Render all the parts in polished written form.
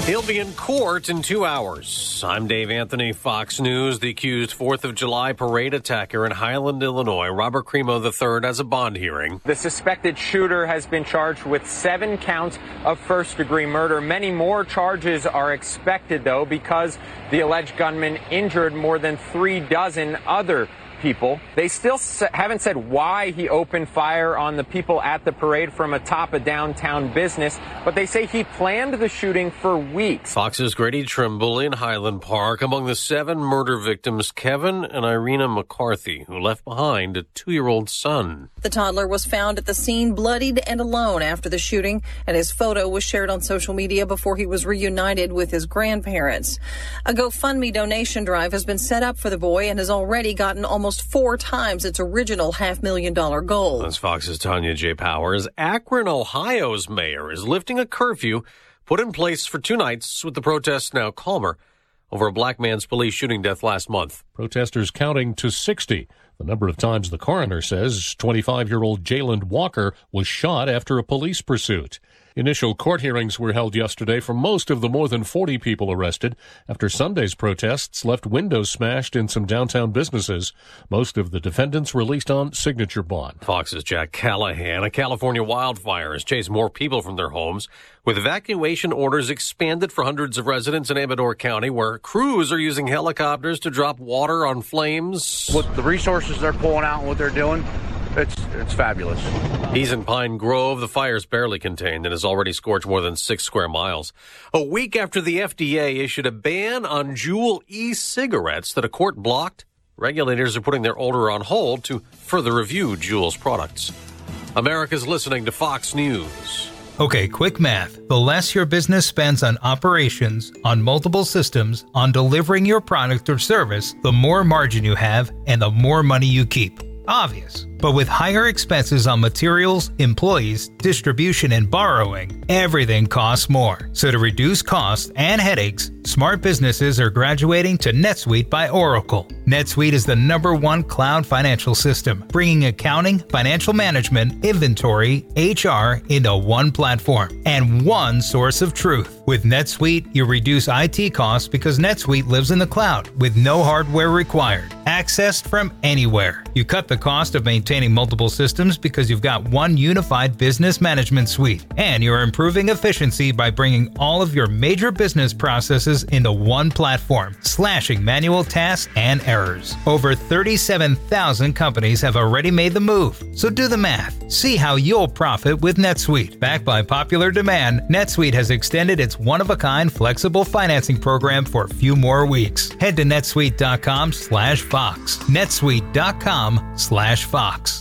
He'll be in court in 2 hours. I'm Dave Anthony, Fox News. The accused 4th of July parade attacker in Highland, Illinois, Robert Crimo III, has a bond hearing. The suspected shooter has been charged with 7 counts of first-degree murder. Many more charges are expected, though, because the alleged gunman injured more than 36 other people. They still haven't said why he opened fire on the people at the parade from atop a downtown business, but they say he planned the shooting for weeks. Fox's Grady Trimble in Highland Park. Among the 7 murder victims, Kevin and Irina McCarthy, who left behind a 2-year-old son. The toddler was found at the scene bloodied and alone after the shooting, and his photo was shared on social media before he was reunited with his grandparents. A GoFundMe donation drive has been set up for the boy and has already gotten almost 4 times its original $500,000 goal. That's Fox's Tanya J. Powers. Akron, Ohio's mayor is lifting a curfew put in place for 2 nights, with the protests now calmer over a black man's police shooting death last month. Protesters counting to 60. The number of times the coroner says 25-year-old Jayland Walker was shot after a police pursuit. Initial court hearings were held yesterday for most of the more than 40 people arrested after Sunday's protests left windows smashed in some downtown businesses. Most of the defendants released on signature bond. Fox's Jack Callahan. A California wildfire has chased more people from their homes, with evacuation orders expanded for hundreds of residents in Amador County, where crews are using helicopters to drop water on flames. With the resources they're pulling out and what they're doing, it's fabulous. He's in Pine Grove. The fire's barely contained and has already scorched more than 6 square miles. A week after the FDA issued a ban on Juul e-cigarettes that a court blocked, regulators are putting their order on hold to further review Juul's products. America's listening to Fox News. Okay, quick math. The less your business spends on operations, on multiple systems, on delivering your product or service, the more margin you have and the more money you keep. Obvious. But with higher expenses on materials, employees, distribution, and borrowing, everything costs more. So to reduce costs and headaches, smart businesses are graduating to NetSuite by Oracle. NetSuite is the #1 cloud financial system, bringing accounting, financial management, inventory, HR into one platform and one source of truth. With NetSuite, you reduce IT costs because NetSuite lives in the cloud with no hardware required. Accessed from anywhere. You cut the cost of maintaining multiple systems because you've got one unified business management suite. And you're improving efficiency by bringing all of your major business processes into one platform, slashing manual tasks and errors. Over 37,000 companies have already made the move. So do the math. See how you'll profit with NetSuite. Backed by popular demand, NetSuite has extended its one-of-a-kind flexible financing program for a few more weeks. Head to netsuite.com/Fox. netsuite.com/Fox.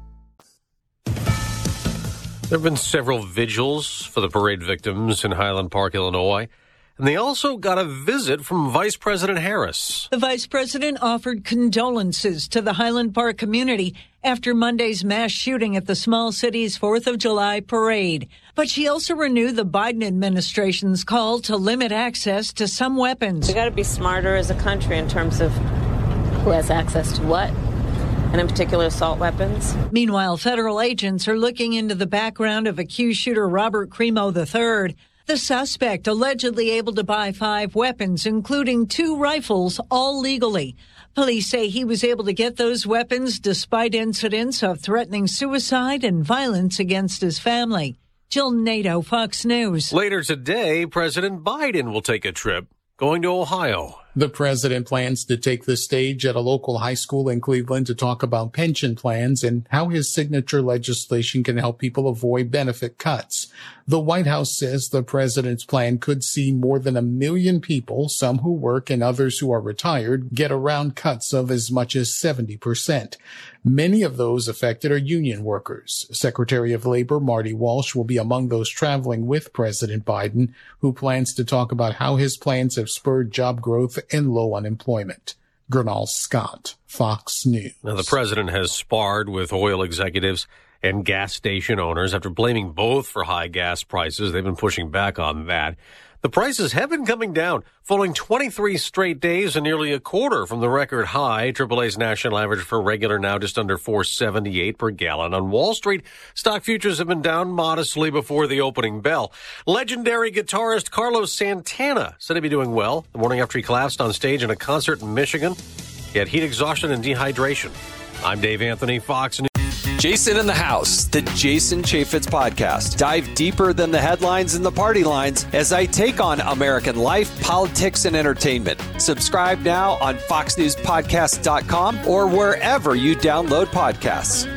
There have been several vigils for the parade victims in Highland Park, Illinois. And they also got a visit from Vice President Harris. The vice president offered condolences to the Highland Park community after Monday's mass shooting at the small city's 4th of July parade. But she also renewed the Biden administration's call to limit access to some weapons. We got to be smarter as a country in terms of who has access to what, and in particular assault weapons. Meanwhile, federal agents are looking into the background of accused shooter Robert Crimo III. The suspect allegedly able to buy 5 weapons, including 2 rifles, all legally. Police say he was able to get those weapons despite incidents of threatening suicide and violence against his family. Jill Nato, Fox News. Later today, President Biden will take a trip going to Ohio. The president plans to take the stage at a local high school in Cleveland to talk about pension plans and how his signature legislation can help people avoid benefit cuts. The White House says the president's plan could see more than 1 million people, some who work and others who are retired, get around cuts of as much as 70%. Many of those affected are union workers. Secretary of Labor Marty Walsh will be among those traveling with President Biden, who plans to talk about how his plans have spurred job growth and low unemployment. Gernal Scott, Fox News. Now, the president has sparred with oil executives and gas station owners after blaming both for high gas prices. They've been pushing back on that. The prices have been coming down, falling 23 straight days and nearly a quarter from the record high. AAA's national average for regular now just under $4.78 per gallon. On Wall Street, stock futures have been down modestly before the opening bell. Legendary guitarist Carlos Santana said he'd be doing well the morning after he collapsed on stage in a concert in Michigan. He had heat exhaustion and dehydration. I'm Dave Anthony, Fox News. Jason in the House, the Jason Chaffetz podcast. Dive deeper than the headlines and the party lines as I take on American life, politics, and entertainment. Subscribe now on FoxNewsPodcast.com or wherever you download podcasts.